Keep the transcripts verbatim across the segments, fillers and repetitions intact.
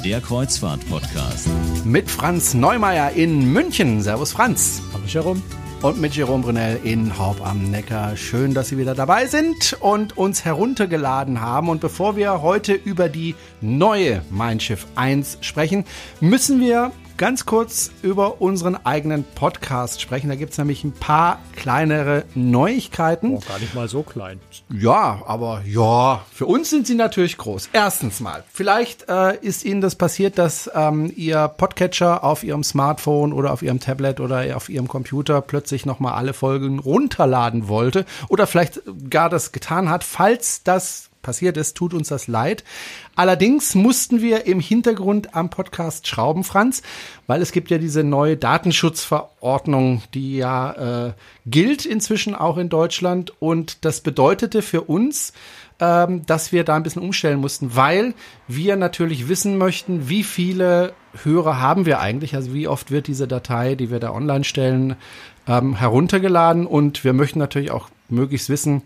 der Kreuzfahrt-Podcast. Mit Franz Neumeier in München. Servus Franz. Hallo Jerome. Und mit Jerome Brunel in Horb am Neckar. Schön, dass Sie wieder dabei sind und uns heruntergeladen haben. Und bevor wir heute über die neue Mein Schiff eins sprechen, müssen wir ganz kurz über unseren eigenen Podcast sprechen. Da gibt es nämlich ein paar kleinere Neuigkeiten. Oh, gar nicht mal so klein. Ja, aber ja, für uns sind sie natürlich groß. Erstens mal, vielleicht äh, ist Ihnen das passiert, dass ähm, Ihr Podcatcher auf Ihrem Smartphone oder auf Ihrem Tablet oder auf Ihrem Computer plötzlich nochmal alle Folgen runterladen wollte oder vielleicht gar das getan hat. Falls das passiert ist, tut uns das leid. Allerdings mussten wir im Hintergrund am Podcast schrauben, Franz, weil es gibt ja diese neue Datenschutzverordnung, die ja äh, gilt inzwischen auch in Deutschland, und das bedeutete für uns, ähm, dass wir da ein bisschen umstellen mussten, weil wir natürlich wissen möchten, wie viele Hörer haben wir eigentlich, also wie oft wird diese Datei, die wir da online stellen, ähm, heruntergeladen, und wir möchten natürlich auch möglichst wissen,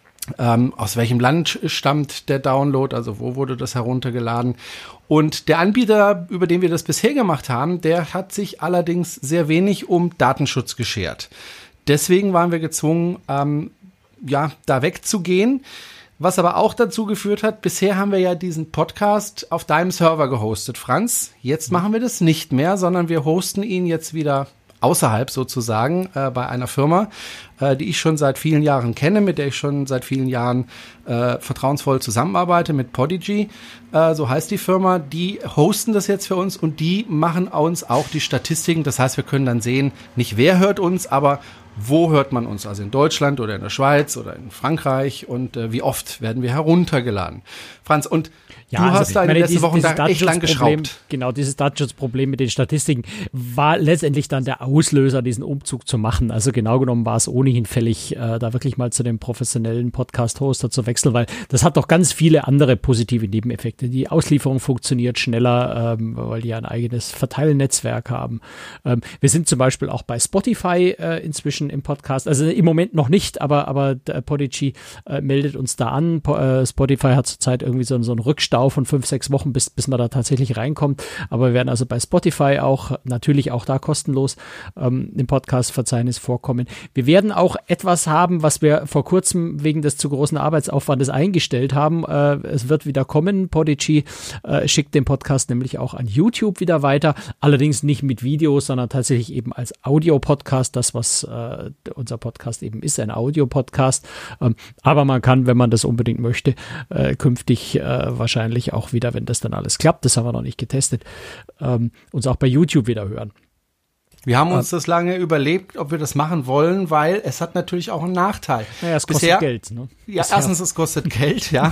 Ähm, aus welchem Land stammt der Download, also wo wurde das heruntergeladen. Und der Anbieter, über den wir das bisher gemacht haben, der hat sich allerdings sehr wenig um Datenschutz geschert. Deswegen waren wir gezwungen, ähm, ja, da wegzugehen. Was aber auch dazu geführt hat, bisher haben wir ja diesen Podcast auf deinem Server gehostet, Franz. Jetzt machen wir das nicht mehr, sondern wir hosten ihn jetzt wieder außerhalb sozusagen äh, bei einer Firma, äh, die ich schon seit vielen Jahren kenne, mit der ich schon seit vielen Jahren äh, vertrauensvoll zusammenarbeite, mit Podigy, äh, so heißt die Firma. Die hosten das jetzt für uns und die machen uns auch die Statistiken. Das heißt, wir können dann sehen, nicht wer hört uns, aber wo hört man uns, also in Deutschland oder in der Schweiz oder in Frankreich, und äh, wie oft werden wir heruntergeladen. Franz, und ja, du also, hast da in den letzten Wochen da echt lang geschraubt. Genau, dieses Datenschutzproblem mit den Statistiken war letztendlich dann der Auslöser, diesen Umzug zu machen. Also genau genommen war es ohnehin fällig, äh, da wirklich mal zu dem professionellen Podcast-Hoster zu wechseln, weil das hat doch ganz viele andere positive Nebeneffekte. Die Auslieferung funktioniert schneller, ähm, weil die ja ein eigenes Verteilnetzwerk haben. Ähm, wir sind zum Beispiel auch bei Spotify äh, inzwischen im Podcast, also im Moment noch nicht, aber, aber der Podigy äh, meldet uns da an. Po, äh, Spotify hat zurzeit irgendwie so, so einen Rückstau von fünf, sechs Wochen, bis, bis man da tatsächlich reinkommt. Aber wir werden also bei Spotify auch, natürlich auch da kostenlos ähm, im Podcast-Verzeichnis vorkommen. Wir werden auch etwas haben, was wir vor kurzem wegen des zu großen Arbeitsaufwandes eingestellt haben. Äh, es wird wieder kommen. Podigy äh, schickt den Podcast nämlich auch an YouTube wieder weiter. Allerdings nicht mit Videos, sondern tatsächlich eben als Audio-Podcast. Das, was äh, unser Podcast eben ist, ein Audio-Podcast. Ähm, aber man kann, wenn man das unbedingt möchte, äh, künftig äh, wahrscheinlich auch wieder, wenn das dann alles klappt, das haben wir noch nicht getestet, ähm, uns auch bei YouTube wieder hören. Wir haben uns das lange überlegt, ob wir das machen wollen, weil es hat natürlich auch einen Nachteil. Naja, es kostet Bisher, Geld. Ne? Ja, erstens, es kostet Geld, ja.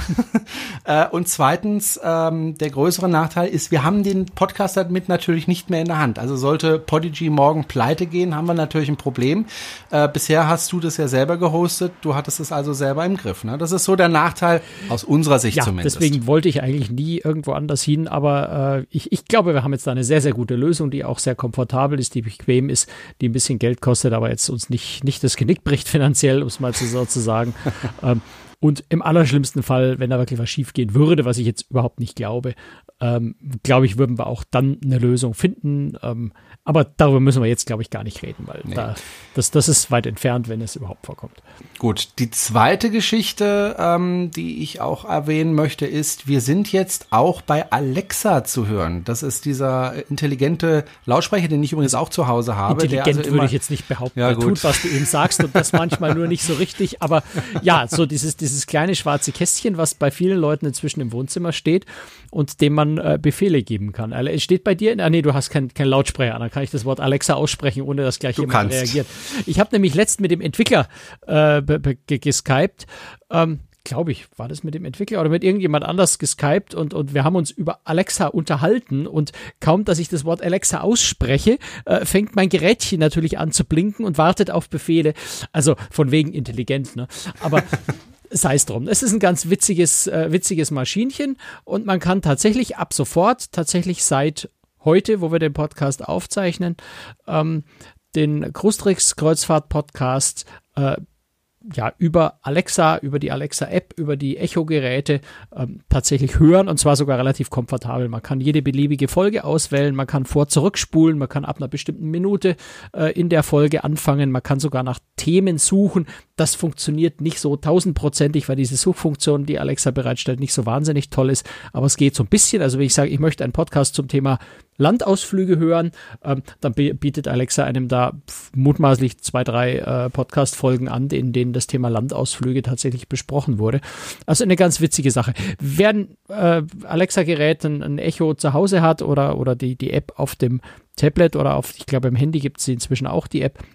Und zweitens, ähm, der größere Nachteil ist, wir haben den Podcast damit natürlich nicht mehr in der Hand. Also sollte Podigy morgen pleite gehen, haben wir natürlich ein Problem. Äh, bisher hast du das ja selber gehostet, du hattest es also selber im Griff. Ne? Das ist so der Nachteil aus unserer Sicht ja, zumindest. Deswegen wollte ich eigentlich nie irgendwo anders hin, aber äh, ich, ich glaube, wir haben jetzt da eine sehr, sehr gute Lösung, die auch sehr komfortabel ist, die bequem ist, die ein bisschen Geld kostet, aber jetzt uns nicht, nicht das Genick bricht finanziell, um es mal so zu sagen. ähm, und im allerschlimmsten Fall, wenn da wirklich was schief gehen würde, was ich jetzt überhaupt nicht glaube, ähm, glaube ich, würden wir auch dann eine Lösung finden. Ähm, aber darüber müssen wir jetzt, glaube ich, gar nicht reden, weil nee. da, das, das ist weit entfernt, wenn es überhaupt vorkommt. Gut, die zweite Geschichte, ähm, die ich auch erwähnen möchte, ist, wir sind jetzt auch bei Alexa zu hören. Das ist dieser intelligente Lautsprecher, den ich übrigens auch zu Hause habe. Intelligent der also würde ich jetzt nicht behaupten. Ja, er tut, was du ihm sagst, und das manchmal nur nicht so richtig. Aber ja, so dieses, dieses kleine schwarze Kästchen, was bei vielen Leuten inzwischen im Wohnzimmer steht und dem man äh, Befehle geben kann. Es steht bei dir, in, ah nee, du hast keinen kein Lautsprecher an, dann kann ich das Wort Alexa aussprechen, ohne dass gleich du jemand kannst. reagiert. Ich habe nämlich letztens mit dem Entwickler äh, geskypt, ähm, glaube ich, war das mit dem Entwickler oder mit irgendjemand anders geskypt, und, und wir haben uns über Alexa unterhalten, und kaum, dass ich das Wort Alexa ausspreche, äh, fängt mein Gerätchen natürlich an zu blinken und wartet auf Befehle. Also von wegen intelligent, ne? Aber sei es drum. Es ist ein ganz witziges, äh, witziges Maschinchen, und man kann tatsächlich ab sofort, tatsächlich seit heute, wo wir den Podcast aufzeichnen, ähm, den Cruistricks Kreuzfahrt Podcast äh, ja über Alexa, über die Alexa-App, über die Echo-Geräte ähm, tatsächlich hören und zwar sogar relativ komfortabel. Man kann jede beliebige Folge auswählen, man kann vor- zurückspulen, man kann ab einer bestimmten Minute äh, in der Folge anfangen, man kann sogar nach Themen suchen. Das funktioniert nicht so tausendprozentig, weil diese Suchfunktion, die Alexa bereitstellt, nicht so wahnsinnig toll ist, aber es geht so ein bisschen. Also wenn ich sage, ich möchte einen Podcast zum Thema Landausflüge hören, ähm, dann bietet Alexa einem da mutmaßlich zwei, drei äh, Podcast-Folgen an, in denen das Thema Landausflüge tatsächlich besprochen wurde. Also eine ganz witzige Sache. Wer ein äh, Alexa-Gerät, ein, ein Echo zu Hause hat oder, oder die, die App auf dem Tablet oder auf, ich glaube, im Handy gibt es inzwischen auch die App,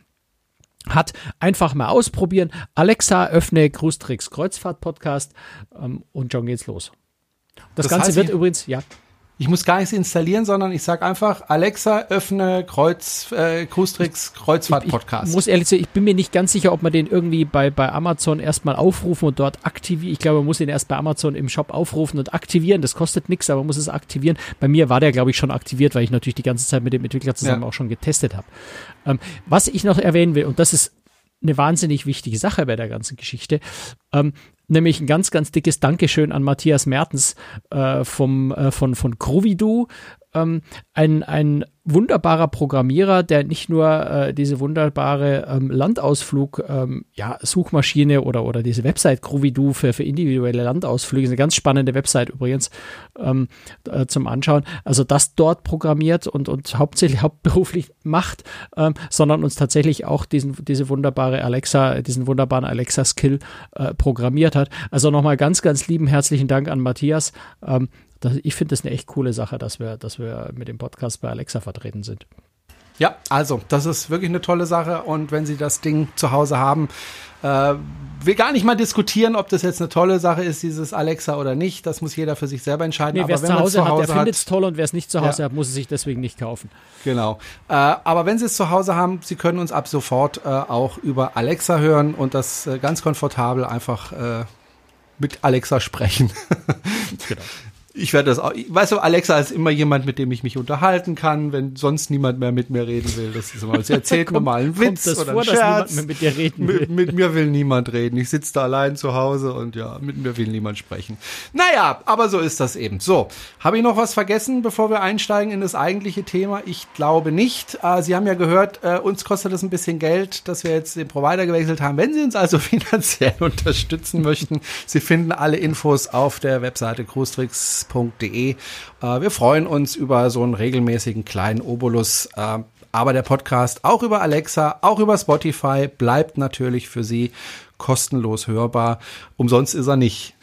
hat, einfach mal ausprobieren. Alexa, öffne Cruise-Tricks Kreuzfahrt-Podcast ähm, und schon geht's los. Das, das Ganze heißt, wird ich, übrigens, ja. Ich muss gar nichts installieren, sondern ich sage einfach, Alexa, öffne Kreuz, äh, Cruise-Tricks Kreuzfahrt-Podcast. Ich, ich muss ehrlich sagen, ich bin mir nicht ganz sicher, ob man den irgendwie bei, bei Amazon erstmal aufrufen und dort aktivieren. Ich glaube, man muss den erst bei Amazon im Shop aufrufen und aktivieren. Das kostet nichts, aber man muss es aktivieren. Bei mir war der, glaube ich, schon aktiviert, weil ich natürlich die ganze Zeit mit dem Entwickler zusammen ja. auch schon getestet habe. Ähm, was ich noch erwähnen will, und das ist eine wahnsinnig wichtige Sache bei der ganzen Geschichte, ähm, nämlich ein ganz, ganz dickes Dankeschön an Matthias Mertens äh, vom, äh, von, von Grovidu, ähm, ein, ein wunderbarer Programmierer, der nicht nur äh, diese wunderbare ähm, Landausflug, ähm, ja, Suchmaschine oder, oder diese Website Grovidu für, für individuelle Landausflüge, ist eine ganz spannende Website übrigens ähm, äh, zum Anschauen, also das dort programmiert und, und hauptsächlich hauptberuflich macht, ähm, sondern uns tatsächlich auch diesen, diese wunderbare Alexa, diesen wunderbaren Alexa-Skill äh, programmiert hat. Also nochmal ganz, ganz lieben herzlichen Dank an Matthias. Ähm, Das, ich finde das eine echt coole Sache, dass wir, dass wir mit dem Podcast bei Alexa vertreten sind. Ja, also das ist wirklich eine tolle Sache und wenn Sie das Ding zu Hause haben, äh, will gar nicht mal diskutieren, ob das jetzt eine tolle Sache ist, dieses Alexa oder nicht. Das muss jeder für sich selber entscheiden. Nee, wer es zu Hause hat, der findet es toll und wer es nicht zu Hause ja. hat, muss es sich deswegen nicht kaufen. Genau. Äh, aber wenn Sie es zu Hause haben, Sie können uns ab sofort äh, auch über Alexa hören und das äh, ganz komfortabel einfach äh, mit Alexa sprechen. Genau. Ich werde das auch, weißt du, Alexa ist immer jemand, mit dem ich mich unterhalten kann, wenn sonst niemand mehr mit mir reden will. Das ist immer, sie erzählt kommt, mir mal einen Witz das oder vor, einen Scherz. Dass niemand mehr mit dir reden will. Mit, mit mir will niemand reden. Ich sitze da allein zu Hause und ja, mit mir will niemand sprechen. Naja, aber so ist das eben. So, habe ich noch was vergessen, bevor wir einsteigen in das eigentliche Thema? Ich glaube nicht. Äh, Sie haben ja gehört, äh, uns kostet das ein bisschen Geld, dass wir jetzt den Provider gewechselt haben. Wenn Sie uns also finanziell unterstützen möchten, Sie finden alle Infos auf der Webseite cruisetricks punkt de. Wir freuen uns über so einen regelmäßigen kleinen Obolus. Aber der Podcast auch über Alexa, auch über Spotify bleibt natürlich für Sie kostenlos hörbar. Umsonst ist er nicht.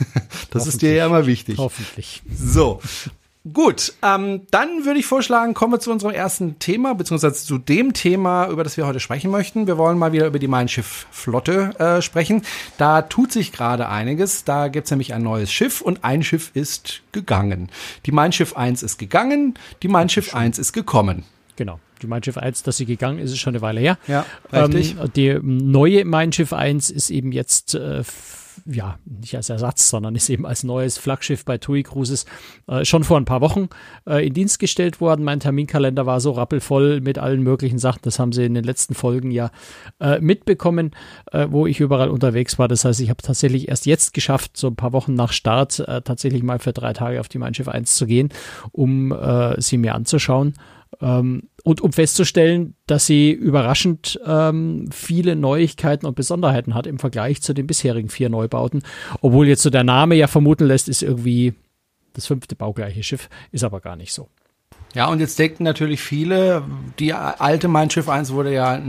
Das ist dir ja immer wichtig. Hoffentlich. So. Gut, ähm, dann würde ich vorschlagen, kommen wir zu unserem ersten Thema, beziehungsweise zu dem Thema, über das wir heute sprechen möchten. Wir wollen mal wieder über die Mein Schiff-Flotte äh, sprechen. Da tut sich gerade einiges. Da gibt's nämlich ein neues Schiff und ein Schiff ist gegangen. Die Mein Schiff eins ist gegangen, die Mein Schiff eins ist gekommen. Genau. Die Mein Schiff eins, dass sie gegangen ist, ist schon eine Weile her. Ja, richtig. Ähm, die neue Mein Schiff eins ist eben jetzt äh, ja, nicht als Ersatz, sondern ist eben als neues Flaggschiff bei TUI Cruises äh, schon vor ein paar Wochen äh, in Dienst gestellt worden. Mein Terminkalender war so rappelvoll mit allen möglichen Sachen. Das haben Sie in den letzten Folgen ja äh, mitbekommen, äh, wo ich überall unterwegs war. Das heißt, ich habe tatsächlich erst jetzt geschafft, so ein paar Wochen nach Start, äh, tatsächlich mal für drei Tage auf die Mein Schiff eins zu gehen, um äh, sie mir anzuschauen. Ähm, und um festzustellen, dass sie überraschend ähm, viele Neuigkeiten und Besonderheiten hat im Vergleich zu den bisherigen vier Neubauten. Obwohl jetzt so der Name ja vermuten lässt, ist irgendwie das fünfte baugleiche Schiff, ist aber gar nicht so. Ja, und jetzt denken natürlich viele, die alte Mein Schiff eins wurde ja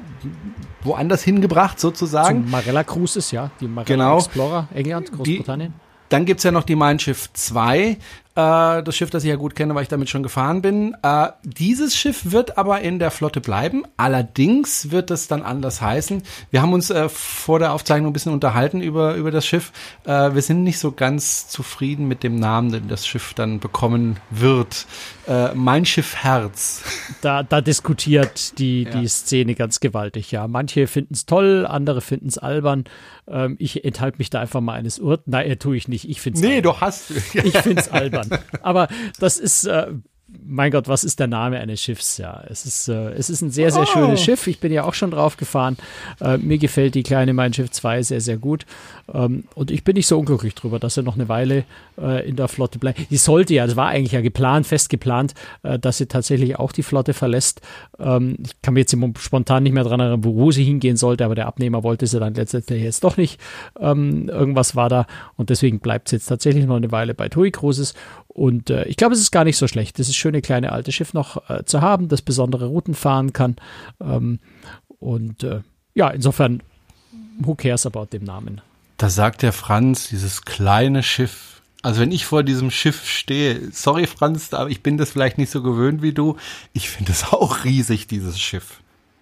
woanders hingebracht sozusagen. Zum Marella Cruises, ja, die Marella genau. Explorer, England, Großbritannien. Die, dann gibt's ja noch die Mein Schiff zwei, äh, das Schiff, das ich ja gut kenne, weil ich damit schon gefahren bin. Äh, dieses Schiff wird aber in der Flotte bleiben. Allerdings wird es dann anders heißen. Wir haben uns äh, vor der Aufzeichnung ein bisschen unterhalten über über das Schiff. Äh, wir sind nicht so ganz zufrieden mit dem Namen, den das Schiff dann bekommen wird. Äh, Mein Schiff Herz. Da, da diskutiert die, ja. die Szene ganz gewaltig, ja. Manche finden es toll, andere finden es albern. Ähm, ich enthalte mich da einfach mal eines Urteils. Nein, tue ich nicht. Ich finde es Nee, albern. du hast. Ich finde es albern. Aber das ist, äh, mein Gott, was ist der Name eines Schiffs? Ja, es ist, äh, es ist ein sehr, sehr oh. schönes Schiff. Ich bin ja auch schon drauf gefahren. Äh, mir gefällt die kleine Mein Schiff zwei sehr, sehr gut. Ähm, und ich bin nicht so unglücklich drüber, dass er noch eine Weile äh, in der Flotte bleibt. Die sollte ja, das war eigentlich ja geplant, fest geplant, äh, dass sie tatsächlich auch die Flotte verlässt. Ähm, ich kann mir jetzt spontan nicht mehr dran erinnern, wo sie hingehen sollte, aber der Abnehmer wollte sie dann letztendlich jetzt doch nicht. Ähm, irgendwas war da und deswegen bleibt sie jetzt tatsächlich noch eine Weile bei TUI Cruises. Und äh, ich glaube, es ist gar nicht so schlecht, das ist schöne kleine alte Schiff noch äh, zu haben, das besondere Routen fahren kann. Ähm, und äh, ja, insofern, who cares about dem Namen? Da sagt der Franz, dieses kleine Schiff. Also wenn ich vor diesem Schiff stehe, sorry Franz, aber ich bin das vielleicht nicht so gewöhnt wie du. Ich finde es auch riesig, dieses Schiff.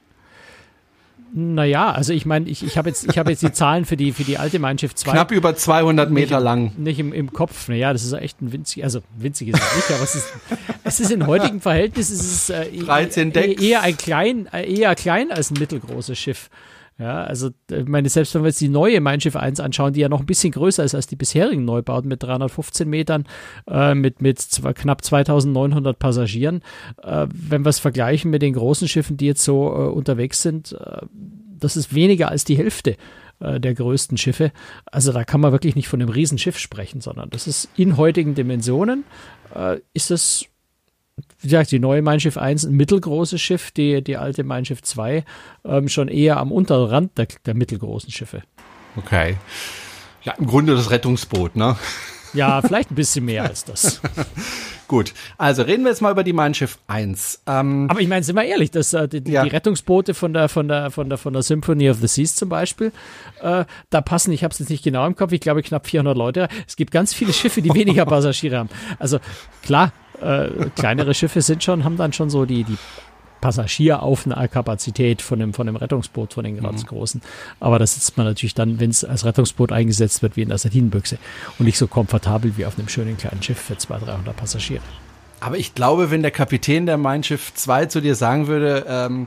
Naja, also ich meine, ich, ich habe jetzt, ich hab jetzt die Zahlen für die, für die alte Mein Schiff zwei. Knapp über zweihundert Meter nicht, lang. Nicht im, im Kopf. Naja, das ist echt ein winzig, also winzig ist es nicht, aber es ist, es ist in heutigen Verhältnissen ist es, äh, dreizehn Decks. eher ein klein, eher klein als ein mittelgroßes Schiff. Ja, also ich meine, selbst wenn wir jetzt die neue Mein Schiff eins anschauen, die ja noch ein bisschen größer ist als die bisherigen Neubauten mit dreihundertfünfzehn Metern, äh, mit, mit zwei, knapp zweitausendneunhundert Passagieren, äh, wenn wir es vergleichen mit den großen Schiffen, die jetzt so äh, unterwegs sind, äh, das ist weniger als die Hälfte äh, der größten Schiffe. Also da kann man wirklich nicht von einem Riesenschiff sprechen, sondern das ist in heutigen Dimensionen, äh, ist es, wie gesagt, die neue Mein Schiff eins ein mittelgroßes Schiff, die, die alte Mein Schiff zwei ähm, schon eher am unteren Rand der, der mittelgroßen Schiffe. Okay. Ja, im Grunde das Rettungsboot, ne? Ja, vielleicht ein bisschen mehr als das. Gut, also reden wir jetzt mal über die Mein Schiff eins. Ähm, Aber ich meine, sind wir ehrlich, dass, äh, die, ja. die Rettungsboote von der, von, der, von, der, von der Symphony of the Seas zum Beispiel, äh, da passen, ich habe es jetzt nicht genau im Kopf, ich glaube knapp vierhundert Leute. Es gibt ganz viele Schiffe, die weniger Passagiere haben. Also klar, äh, kleinere Schiffe sind schon, haben dann schon so die, die Passagieraufnahmekapazität von dem, von dem Rettungsboot, von den ganz mhm. großen. Aber da sitzt man natürlich dann, wenn es als Rettungsboot eingesetzt wird, wie in der Sardinenbüchse und nicht so komfortabel wie auf einem schönen kleinen Schiff für zweihundert, dreihundert Passagiere. Aber ich glaube, wenn der Kapitän der Mein Schiff zwei zu dir sagen würde, ähm,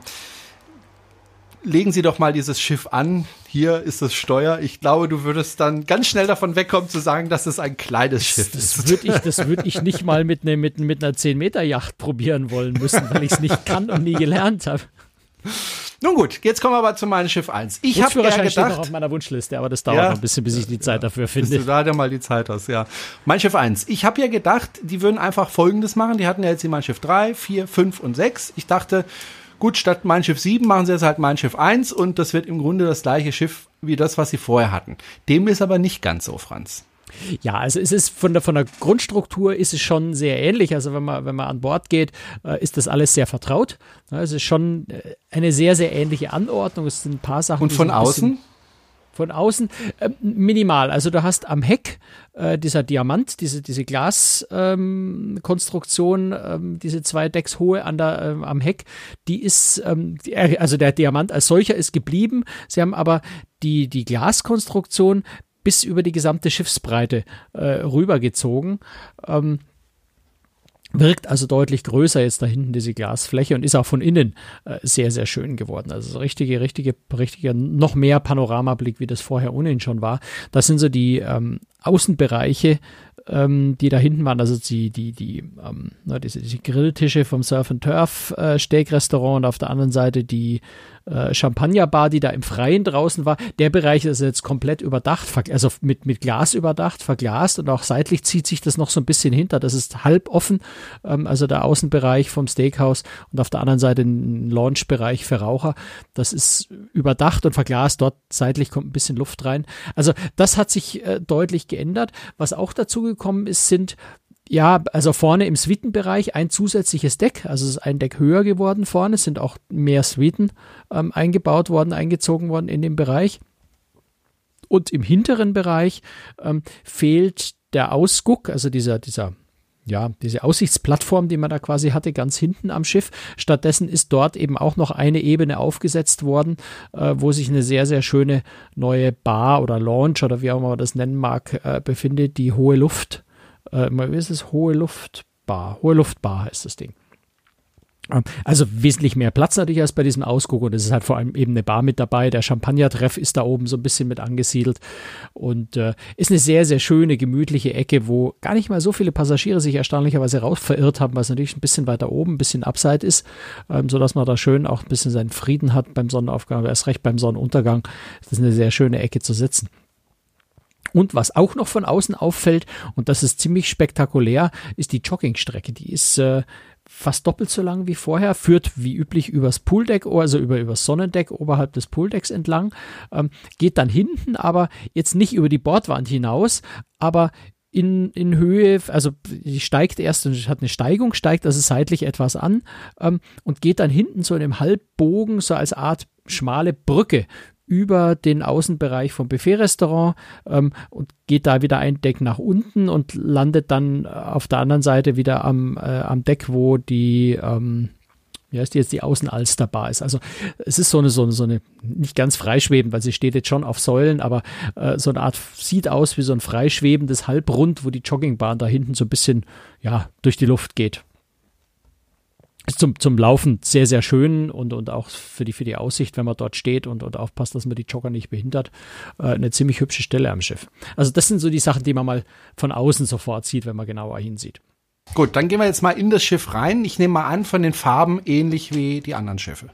legen Sie doch mal dieses Schiff an, hier ist das Steuer. Ich glaube, du würdest dann ganz schnell davon wegkommen zu sagen, dass es ein kleines das, Schiff das ist. Würd ich, das würde ich nicht mal mit, ne, mit, mit einer zehn Meter Yacht probieren wollen müssen, weil ich es nicht kann und nie gelernt habe. Nun gut, jetzt kommen wir aber zu Mein Schiff eins. Ich habe ja gedacht, steht noch auf meiner Wunschliste, aber das dauert ja, noch ein bisschen, bis ich die Zeit ja, dafür finde. Bis du da ja mal die Zeit hast, ja. Mein Schiff eins. Ich habe ja gedacht, die würden einfach Folgendes machen. Die hatten ja jetzt die Mein Schiff drei, vier, fünf und sechs. Ich dachte, gut, statt Mein Schiff sieben machen sie jetzt halt Mein Schiff eins und das wird im Grunde das gleiche Schiff wie das, was sie vorher hatten. Dem ist aber nicht ganz so, Franz. Ja, also es ist von der, von der Grundstruktur ist es schon sehr ähnlich. Also wenn man, wenn man an Bord geht, äh, ist das alles sehr vertraut. Ja, es ist schon äh, eine sehr, sehr ähnliche Anordnung. Es sind ein paar Sachen. Und von außen? Von außen äh, minimal. Also du hast am Heck äh, dieser Diamant, diese, diese Glaskonstruktion, ähm, ähm, diese zwei Decks hohe an der, ähm, am Heck, die ist, ähm, die, also der Diamant als solcher ist geblieben. Sie haben aber die, die Glaskonstruktion bis über die gesamte Schiffsbreite äh, rübergezogen. Ähm, wirkt also deutlich größer jetzt da hinten, diese Glasfläche, und ist auch von innen äh, sehr, sehr schön geworden. Also so richtige, richtige, richtige, noch mehr Panoramablick, wie das vorher ohnehin schon war. Das sind so die ähm, Außenbereiche, ähm, die da hinten waren, also die, die, die, ähm, na, diese, diese Grilltische vom Surf and Turf äh, Steakrestaurant und auf der anderen Seite die äh, Champagnerbar, die da im Freien draußen war. Der Bereich ist jetzt komplett überdacht, also mit, mit Glas überdacht, verglast, und auch seitlich zieht sich das noch so ein bisschen hinter. Das ist halb offen, ähm, also der Außenbereich vom Steakhouse, und auf der anderen Seite ein Launchbereich für Raucher. Das ist überdacht und verglast, dort seitlich kommt ein bisschen Luft rein. Also das hat sich äh, deutlich geändert. Was auch dazu gekommen ist, sind ja, also vorne im Suitenbereich ein zusätzliches Deck, also es ist ein Deck höher geworden vorne, es sind auch mehr Suiten ähm, eingebaut worden, eingezogen worden in den Bereich. Und im hinteren Bereich ähm, fehlt der Ausguck, also dieser, dieser, ja, diese Aussichtsplattform, die man da quasi hatte, ganz hinten am Schiff. Stattdessen ist dort eben auch noch eine Ebene aufgesetzt worden, äh, wo sich eine sehr, sehr schöne neue Bar oder Lounge oder wie auch immer man das nennen mag, äh, befindet, die Hohe Luft. Äh, wie ist es? Hohe Luftbar. Hohe Luftbar heißt das Ding. Also wesentlich mehr Platz natürlich als bei diesem Ausguck und es ist halt vor allem eben eine Bar mit dabei. Der Champagner-Treff ist da oben so ein bisschen mit angesiedelt und äh, ist eine sehr, sehr schöne, gemütliche Ecke, wo gar nicht mal so viele Passagiere sich erstaunlicherweise raus verirrt haben, weil es natürlich ein bisschen weiter oben, ein bisschen abseit ist, ähm, sodass man da schön auch ein bisschen seinen Frieden hat beim Sonnenaufgang, aber erst recht beim Sonnenuntergang. Das ist eine sehr schöne Ecke zu sitzen. Und was auch noch von außen auffällt, und das ist ziemlich spektakulär, ist die Joggingstrecke. Die ist äh, fast doppelt so lang wie vorher, führt wie üblich übers Pooldeck, also über übers Sonnendeck oberhalb des Pooldecks entlang, ähm, geht dann hinten aber jetzt nicht über die Bordwand hinaus, aber in, in Höhe, also die steigt erst und hat eine Steigung, steigt also seitlich etwas an ähm, und geht dann hinten so in einem Halbbogen, so als Art schmale Brücke über den Außenbereich vom Buffet-Restaurant ähm, und geht da wieder ein Deck nach unten und landet dann auf der anderen Seite wieder am, äh, am Deck, wo die, ähm, wie heißt die jetzt, die Außenalsterbar ist. Also es ist so eine, so eine, so eine, nicht ganz freischwebend, weil sie steht jetzt schon auf Säulen, aber äh, so eine Art, sieht aus wie so ein freischwebendes Halbrund, wo die Joggingbahn da hinten so ein bisschen, ja, durch die Luft geht. Zum, zum Laufen sehr, sehr schön und, und auch für die, für die Aussicht, wenn man dort steht und, und aufpasst, dass man die Jogger nicht behindert. Äh, eine ziemlich hübsche Stelle am Schiff. Also das sind so die Sachen, die man mal von außen sofort sieht, wenn man genauer hinsieht. Gut, dann gehen wir jetzt mal in das Schiff rein. Ich nehme mal an, von den Farben ähnlich wie die anderen Schiffe.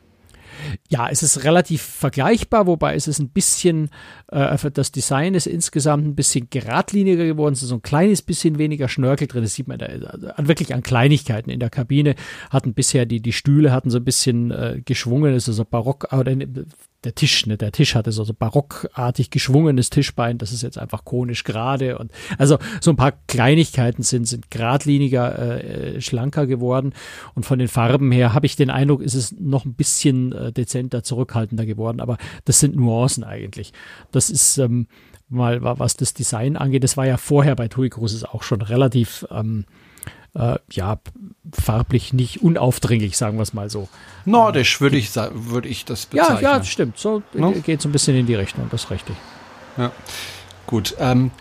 Ja, es ist relativ vergleichbar, wobei es ist ein bisschen, äh, das Design ist insgesamt ein bisschen geradliniger geworden, es ist so ein kleines bisschen weniger Schnörkel drin, das sieht man da, also wirklich an Kleinigkeiten in der Kabine, hatten bisher die, die Stühle hatten so ein bisschen äh, geschwungen, ist also barock, oder der Tisch, ne, der Tisch hatte so, so barockartig geschwungenes Tischbein, das ist jetzt einfach konisch gerade und also so ein paar Kleinigkeiten sind, sind geradliniger, äh, schlanker geworden und von den Farben her habe ich den Eindruck, ist es noch ein bisschen äh, dezenter, zurückhaltender geworden, aber das sind Nuancen eigentlich. Das ist ähm, mal, was das Design angeht, das war ja vorher bei TUI Cruises auch schon relativ ähm, Äh, ja, farblich nicht unaufdringlich, sagen wir es mal so. Nordisch würde ich, würde ich das bezeichnen. Ja, ja, stimmt. So no? Geht so ein bisschen in die Richtung, das ist richtig. Ja, gut. Ähm,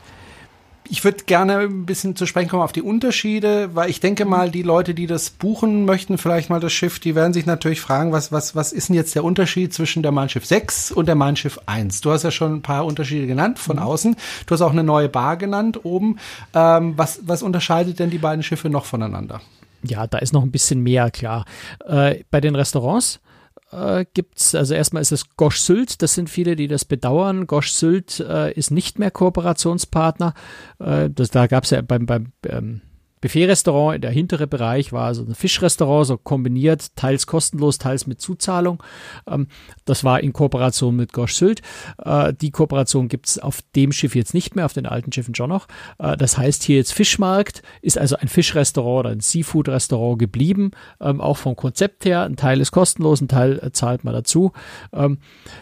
ich würde gerne ein bisschen zu sprechen kommen auf die Unterschiede, weil ich denke mal, die Leute, die das buchen möchten, vielleicht mal das Schiff, die werden sich natürlich fragen, was, was, was ist denn jetzt der Unterschied zwischen der Mein Schiff sechs und der Mein Schiff eins? Du hast ja schon ein paar Unterschiede genannt von mhm. außen. Du hast auch eine neue Bar genannt oben. Ähm, was, was unterscheidet denn die beiden Schiffe noch voneinander? Ja, da ist noch ein bisschen mehr, klar. Äh, bei den Restaurants Äh, gibt's, also erstmal ist es Gosh Sylt, das sind viele, die das bedauern. Gosh Sylt äh, ist nicht mehr Kooperationspartner. Äh, das, da gab es ja beim, beim ähm, Buffet-Restaurant, der hintere Bereich war so ein Fischrestaurant, so kombiniert, teils kostenlos, teils mit Zuzahlung. Ähm, das war in Kooperation mit Gosh Sylt. Äh, die Kooperation gibt es auf dem Schiff jetzt nicht mehr, auf den alten Schiffen schon noch. Äh, das heißt hier jetzt Fischmarkt, ist also ein Fischrestaurant oder ein Seafood-Restaurant geblieben, ähm, auch vom Konzept her. Ein Teil ist kostenlos, ein Teil äh, zahlt man dazu. Ähm,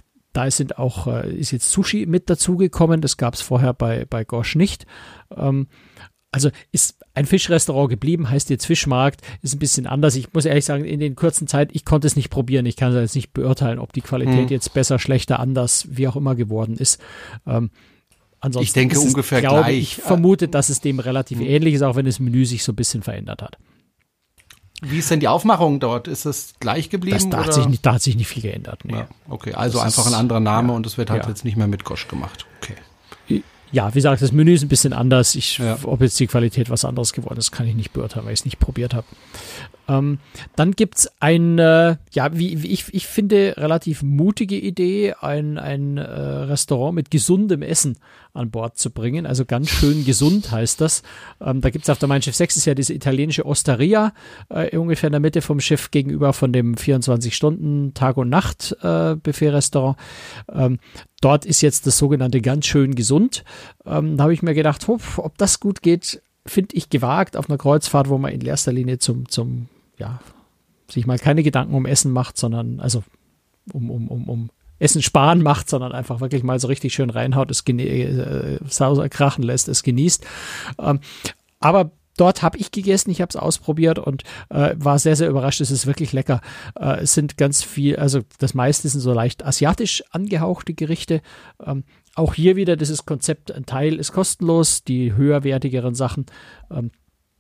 Da sind auch, äh, ist jetzt Sushi mit dazugekommen, das gab es vorher bei, bei Gosh nicht. Ähm, Also ist ein Fischrestaurant geblieben, heißt jetzt Fischmarkt, ist ein bisschen anders. Ich muss ehrlich sagen, in den kurzen Zeit, ich konnte es nicht probieren. Ich kann es jetzt nicht beurteilen, ob die Qualität hm. jetzt besser, schlechter, anders, wie auch immer geworden ist. Ähm, ansonsten ich denke ist es, ungefähr glaube, gleich. Ich vermute, dass es dem relativ hm. ähnlich ist, auch wenn das Menü sich so ein bisschen verändert hat. Wie ist denn die Aufmachung dort? Ist es gleich geblieben? Das, da, oder? Hat sich nicht, da hat sich nicht viel geändert. Nee. Ja, okay, also das einfach ist, ein anderer Name ja, und es wird halt ja. jetzt nicht mehr mit Gosh gemacht. Okay. Ja, wie gesagt, das Menü ist ein bisschen anders. Ich, ja. Ob jetzt die Qualität was anderes geworden ist, kann ich nicht beurteilen, weil ich es nicht probiert habe. Ähm, dann gibt's ein, äh, ja, wie, wie ich, ich finde, relativ mutige Idee, ein, ein äh, Restaurant mit gesundem Essen an Bord zu bringen. Also ganz schön gesund heißt das. Ähm, da gibt's auf der Mein Schiff sechs ist ja diese italienische Osteria, äh, ungefähr in der Mitte vom Schiff gegenüber von dem vierundzwanzig Stunden Tag- und Nacht-Buffet-Restaurant. Äh, ähm, dort ist jetzt das sogenannte ganz schön gesund. Ähm, da habe ich mir gedacht, ob, ob das gut geht, finde ich gewagt auf einer Kreuzfahrt, wo man in erster Linie zum, zum ja, sich mal keine Gedanken um Essen macht, sondern, also um, um, um, um Essen sparen macht, sondern einfach wirklich mal so richtig schön reinhaut, es gene- äh, sauser krachen lässt, es genießt. Ähm, aber dort habe ich gegessen, ich habe es ausprobiert und äh, war sehr, sehr überrascht. Es ist wirklich lecker. Äh, es sind ganz viel, also das meiste sind so leicht asiatisch angehauchte Gerichte. Ähm, auch hier wieder dieses Konzept, ein Teil ist kostenlos, die höherwertigeren Sachen ähm,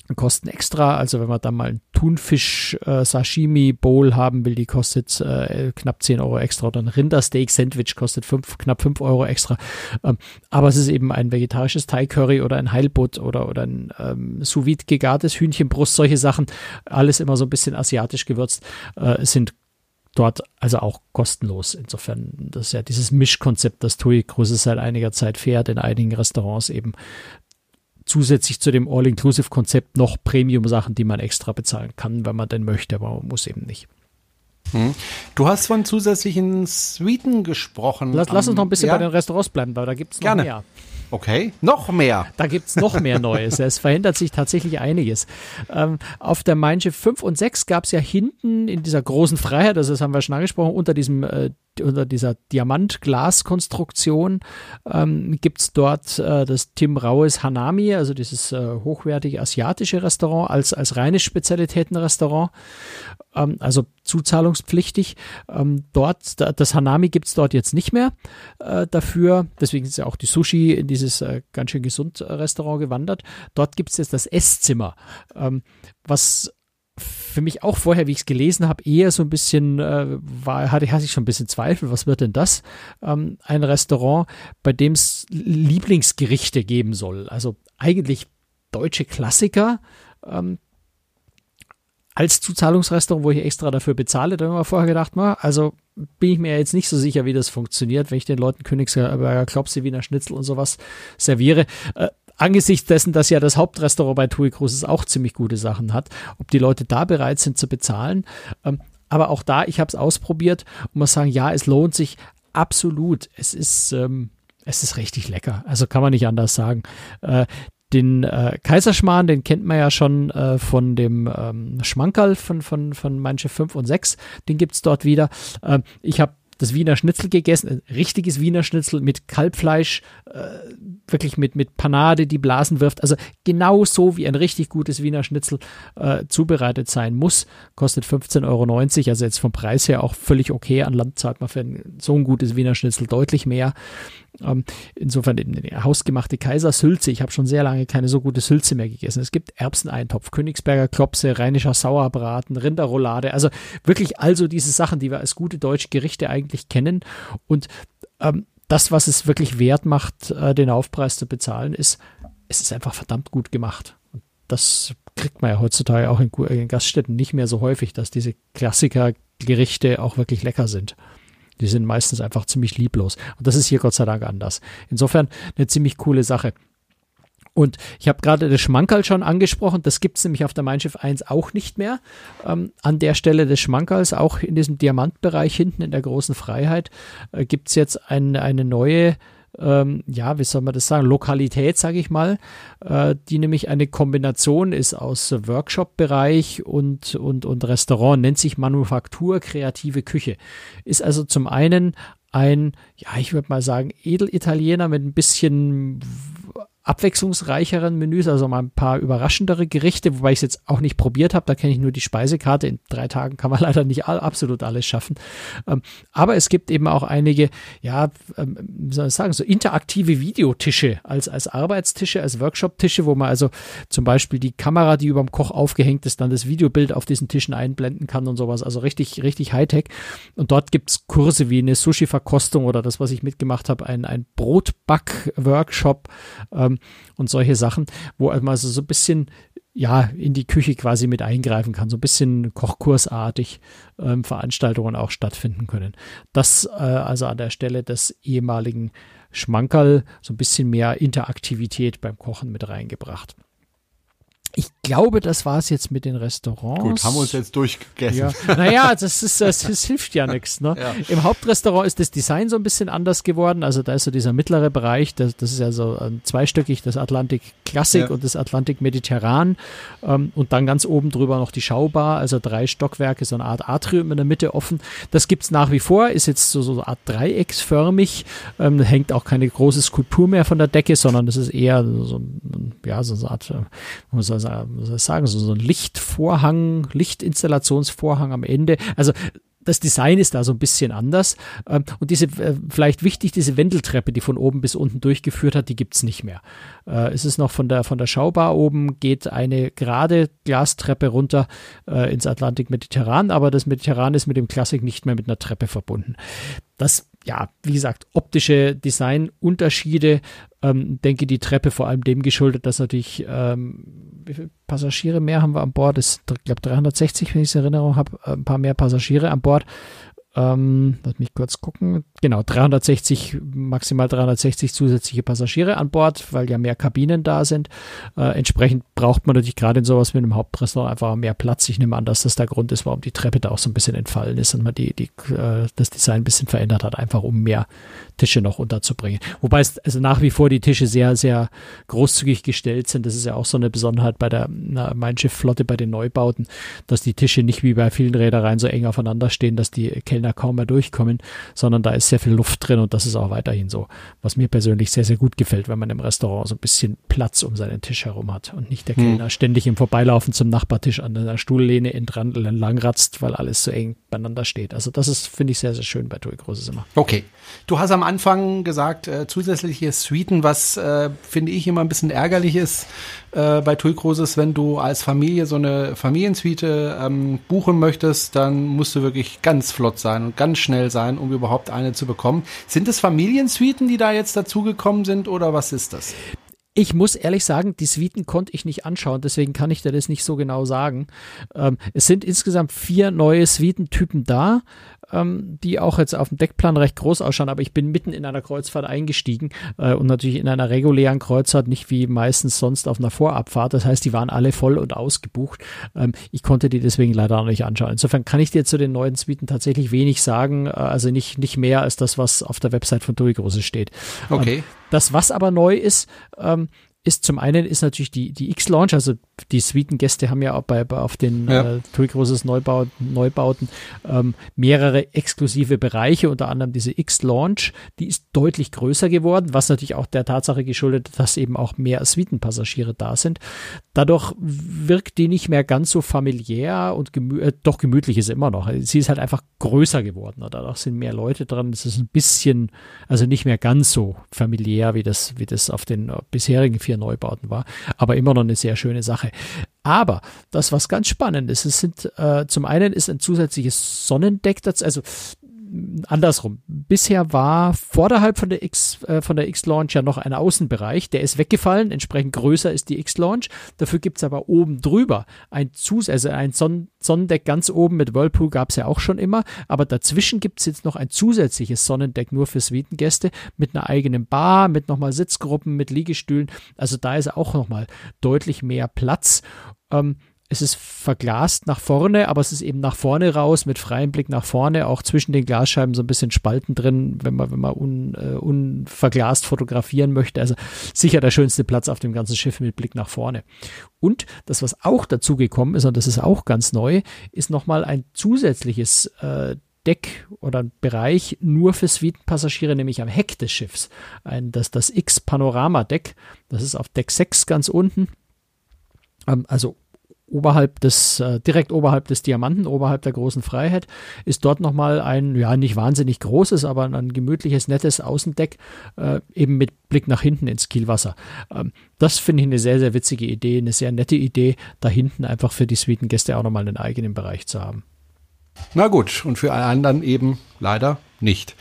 kosten extra, also wenn man da mal einen Thunfisch-Sashimi-Bowl haben will, die kostet äh, knapp zehn Euro extra, oder ein Rindersteak-Sandwich kostet fünf, knapp fünf Euro extra, ähm, aber es ist eben ein vegetarisches Thai-Curry oder ein Heilbutt oder, oder ein ähm, sous-vide gegartes Hühnchenbrust, solche Sachen, alles immer so ein bisschen asiatisch gewürzt, äh, sind dort also auch kostenlos. Insofern, das ist ja dieses Mischkonzept, das TUI Cruises seit einiger Zeit fährt, in einigen Restaurants eben zusätzlich zu dem All-Inclusive-Konzept noch Premium-Sachen, die man extra bezahlen kann, wenn man denn möchte, aber man muss eben nicht. Hm. Du hast von zusätzlichen Suiten gesprochen. Lass, lass uns noch ein bisschen ja? bei den Restaurants bleiben, weil da gibt es noch Gerne. mehr. Okay, noch mehr. Da gibt es noch mehr Neues. Es verändert sich tatsächlich einiges. Ähm, auf der Mein Schiff fünf und sechs gab es ja hinten in dieser großen Freiheit, also das haben wir schon angesprochen, unter diesem äh, unter dieser Diamant-Glas-Konstruktion ähm, gibt es dort äh, das Tim Raues Hanami, also dieses äh, hochwertige asiatische Restaurant als, als reines Spezialitätenrestaurant, ähm, also zuzahlungspflichtig. Ähm, dort, da, das Hanami gibt es dort jetzt nicht mehr äh, dafür, deswegen ist ja auch die Sushi in dieses äh, ganz schön gesund Restaurant gewandert. Dort gibt es jetzt das Esszimmer, ähm, was für mich auch vorher, wie ich es gelesen habe, eher so ein bisschen, äh, war, hatte, hatte ich schon ein bisschen Zweifel, was wird denn das? Ähm, ein Restaurant, bei dem es Lieblingsgerichte geben soll. Also eigentlich deutsche Klassiker ähm, als Zuzahlungsrestaurant, wo ich extra dafür bezahle. Da haben wir vorher gedacht, na, also bin ich mir jetzt nicht so sicher, wie das funktioniert, wenn ich den Leuten Königsberger Klopse, Wiener Schnitzel und sowas serviere. Äh, Angesichts dessen, dass ja das Hauptrestaurant bei TUI Cruises auch ziemlich gute Sachen hat, ob die Leute da bereit sind zu bezahlen. Ähm, aber auch da, ich habe es ausprobiert und muss sagen, ja, es lohnt sich absolut. Es ist, ähm, es ist richtig lecker. Also kann man nicht anders sagen. Äh, den äh, Kaiserschmarrn, den kennt man ja schon äh, von dem ähm, Schmankerl von, von, von Mein Schiff fünf und sechs. Den gibt es dort wieder. Äh, ich habe das Wiener Schnitzel gegessen, ein richtiges Wiener Schnitzel mit Kalbfleisch, äh, wirklich mit, mit Panade, die Blasen wirft. Also genau so, wie ein richtig gutes Wiener Schnitzel äh, zubereitet sein muss. Kostet fünfzehn Euro neunzig, also jetzt vom Preis her auch völlig okay. An Land zahlt man für ein, so ein gutes Wiener Schnitzel deutlich mehr. Ähm, insofern eine hausgemachte Kaisersülze. Ich habe schon sehr lange keine so gute Sülze mehr gegessen. Es gibt Erbseneintopf, Königsberger Klopse, rheinischer Sauerbraten, Rinderroulade. Also wirklich also diese Sachen, die wir als gute deutsche Gerichte eigentlich kennen. Und ähm, das, was es wirklich wert macht, äh, den Aufpreis zu bezahlen, ist, es ist einfach verdammt gut gemacht. Und das kriegt man ja heutzutage auch in, in Gaststätten nicht mehr so häufig, dass diese Klassikergerichte auch wirklich lecker sind. Die sind meistens einfach ziemlich lieblos. Und das ist hier Gott sei Dank anders. Insofern eine ziemlich coole Sache. Und ich habe gerade das Schmankerl schon angesprochen. Das gibt es nämlich auf der Mein Schiff eins auch nicht mehr. Ähm, an der Stelle des Schmankerls, auch in diesem Diamantbereich hinten in der großen Freiheit, äh, gibt es jetzt ein, eine neue, ähm, ja, wie soll man das sagen, Lokalität, sage ich mal, äh, die nämlich eine Kombination ist aus Workshop-Bereich und, und, und Restaurant, nennt sich Manufaktur Kreative Küche. Ist also zum einen ein, ja, ich würde mal sagen, Edelitaliener mit ein bisschen abwechslungsreicheren Menüs, also mal ein paar überraschendere Gerichte, wobei ich es jetzt auch nicht probiert habe, da kenne ich nur die Speisekarte, in drei Tagen kann man leider nicht all, absolut alles schaffen, ähm, aber es gibt eben auch einige, ja, ähm, wie soll ich sagen, so interaktive Videotische als, als Arbeitstische, als Workshop-Tische, wo man also zum Beispiel die Kamera, die über dem Koch aufgehängt ist, dann das Videobild auf diesen Tischen einblenden kann und sowas, also richtig, richtig Hightech. Und dort gibt es Kurse wie eine Sushi-Verkostung oder das, was ich mitgemacht habe, ein, ein Brotback-Workshop, ähm, und solche Sachen, wo man also so ein bisschen ja in die Küche quasi mit eingreifen kann, so ein bisschen kochkursartig ähm, Veranstaltungen auch stattfinden können. Das äh, also an der Stelle des ehemaligen Schmankerl so ein bisschen mehr Interaktivität beim Kochen mit reingebracht. Ich glaube, das war es jetzt mit den Restaurants. Gut, haben wir uns jetzt durchgegessen. Ja. Naja, das, ist, das, das hilft ja nichts. Ne? Ja. Im Hauptrestaurant ist das Design so ein bisschen anders geworden. Also da ist so dieser mittlere Bereich, das, das ist ja so ein zweistöckig, das Atlantik Classic ja. und das Atlantik Mediterran. Ähm, und dann ganz oben drüber noch die Schaubar, also drei Stockwerke, so eine Art Atrium in der Mitte offen. Das gibt's nach wie vor, ist jetzt so, so eine Art dreiecksförmig. Ähm, hängt auch keine große Skulptur mehr von der Decke, sondern das ist eher so, ja, so eine Art, äh, muss was soll ich sagen, so, so ein Lichtvorhang, Lichtinstallationsvorhang am Ende. Also Das Design ist da so ein bisschen anders. Und diese, vielleicht wichtig, diese Wendeltreppe, die von oben bis unten durchgeführt hat, die gibt's nicht mehr. Es ist noch von der, von der Schaubar oben, geht eine gerade Glastreppe runter äh, ins Atlantik-Mediterran, aber das Mediterran ist mit dem Classic nicht mehr mit einer Treppe verbunden. Das, ja, wie gesagt, optische Designunterschiede, ähm, denke die Treppe vor allem dem geschuldet, dass natürlich, ähm, wie viele Passagiere mehr haben wir an Bord? Das ist, ich glaube, dreihundertsechzig, wenn ich es in Erinnerung habe, ein paar mehr Passagiere an Bord. Ähm, lass mich kurz gucken. Genau, dreihundertsechzig, maximal dreihundertsechzig zusätzliche Passagiere an Bord, weil ja mehr Kabinen da sind. Äh, entsprechend braucht man natürlich gerade in sowas wie einem Hauptrestaurant einfach mehr Platz. Ich nehme an, dass das der Grund ist, warum die Treppe da auch so ein bisschen entfallen ist und man die, die, äh, das Design ein bisschen verändert hat, einfach um mehr Tische noch unterzubringen. Wobei es also nach wie vor die Tische sehr, sehr großzügig gestellt sind. Das ist ja auch so eine Besonderheit bei der na, Mein Schiff-Flotte, bei den Neubauten, dass die Tische nicht wie bei vielen Reedereien so eng aufeinander stehen, dass die Kellner kaum mehr durchkommen, sondern da ist sehr viel Luft drin und das ist auch weiterhin so. Was mir persönlich sehr, sehr gut gefällt, wenn man im Restaurant so ein bisschen Platz um seinen Tisch herum hat und nicht der Kellner hm. ständig im Vorbeilaufen zum Nachbartisch an der Stuhllehne entlang ratzt, weil alles so eng beieinander steht. Also das ist, finde ich, sehr, sehr schön bei TUI Cruises immer. Okay. Du hast am Anfang gesagt, äh, zusätzliche Suiten, was äh, finde ich immer ein bisschen ärgerlich ist äh, bei TUI Cruises, wenn du als Familie so eine Familiensuite ähm, buchen möchtest, dann musst du wirklich ganz flott sein und ganz schnell sein, um überhaupt eine zu bekommen. Sind es Familiensuiten, die da jetzt dazugekommen sind oder was ist das? Ich muss ehrlich sagen, die Suiten konnte ich nicht anschauen, deswegen kann ich dir das nicht so genau sagen. Ähm, es sind insgesamt vier neue Suitentypen da, ähm, die auch jetzt auf dem Deckplan recht groß ausschauen, aber ich bin mitten in einer Kreuzfahrt eingestiegen äh, und natürlich in einer regulären Kreuzfahrt, nicht wie meistens sonst auf einer Vorabfahrt. Das heißt, die waren alle voll und ausgebucht. Ähm, ich konnte die deswegen leider noch nicht anschauen. Insofern kann ich dir zu den neuen Suiten tatsächlich wenig sagen, äh, also nicht, nicht mehr als das, was auf der Website von TUI Cruises steht. Okay. Ähm, Das, was aber neu ist, ähm, ist zum einen ist natürlich die, die X-Launch, also die Suitengäste haben ja auch bei, bei auf den ja. äh, TUI Cruises Neubau, Neubauten ähm, mehrere exklusive Bereiche, unter anderem diese X-Launch, die ist deutlich größer geworden, was natürlich auch der Tatsache geschuldet, dass eben auch mehr Suitenpassagiere da sind. Dadurch wirkt die nicht mehr ganz so familiär und gemü- äh, doch gemütlich ist immer noch. Sie ist halt einfach größer geworden, dadurch sind mehr Leute dran. Es ist ein bisschen, also nicht mehr ganz so familiär, wie das, wie das auf den bisherigen vier Neubauten war, aber immer noch eine sehr schöne Sache. Aber das, was ganz spannend ist, es sind äh, zum einen ist ein zusätzliches Sonnendeck, das, also andersrum. Bisher war vorderhalb von der X, äh, von der X-Launch ja noch ein Außenbereich, der ist weggefallen, entsprechend größer ist die X-Launch. Dafür gibt es aber oben drüber ein Zus- also ein Son- Sonnendeck ganz oben mit Whirlpool gab es ja auch schon immer, aber dazwischen gibt es jetzt noch ein zusätzliches Sonnendeck nur für Suitengäste mit einer eigenen Bar, mit nochmal Sitzgruppen, mit Liegestühlen. Also da ist auch nochmal deutlich mehr Platz. Ähm, Es ist verglast nach vorne, aber es ist eben nach vorne raus mit freiem Blick nach vorne, auch zwischen den Glasscheiben so ein bisschen Spalten drin, wenn man, wenn man un, äh, unverglast fotografieren möchte. Also sicher der schönste Platz auf dem ganzen Schiff mit Blick nach vorne. Und das, was auch dazu gekommen ist, und das ist auch ganz neu, ist nochmal ein zusätzliches äh, Deck oder ein Bereich nur für Suitenpassagiere, nämlich am Heck des Schiffs. Ein, das, das X-Panorama-Deck, das ist auf Deck sechs ganz unten. Ähm, also oberhalb des, äh, direkt oberhalb des Diamanten, oberhalb der großen Freiheit, ist dort nochmal ein, ja, nicht wahnsinnig großes, aber ein gemütliches, nettes Außendeck, äh, eben mit Blick nach hinten ins Kielwasser. Ähm, das finde ich eine sehr, sehr witzige Idee, eine sehr nette Idee, da hinten einfach für die Suitengäste auch nochmal einen eigenen Bereich zu haben. Na gut, und für alle anderen eben leider nicht.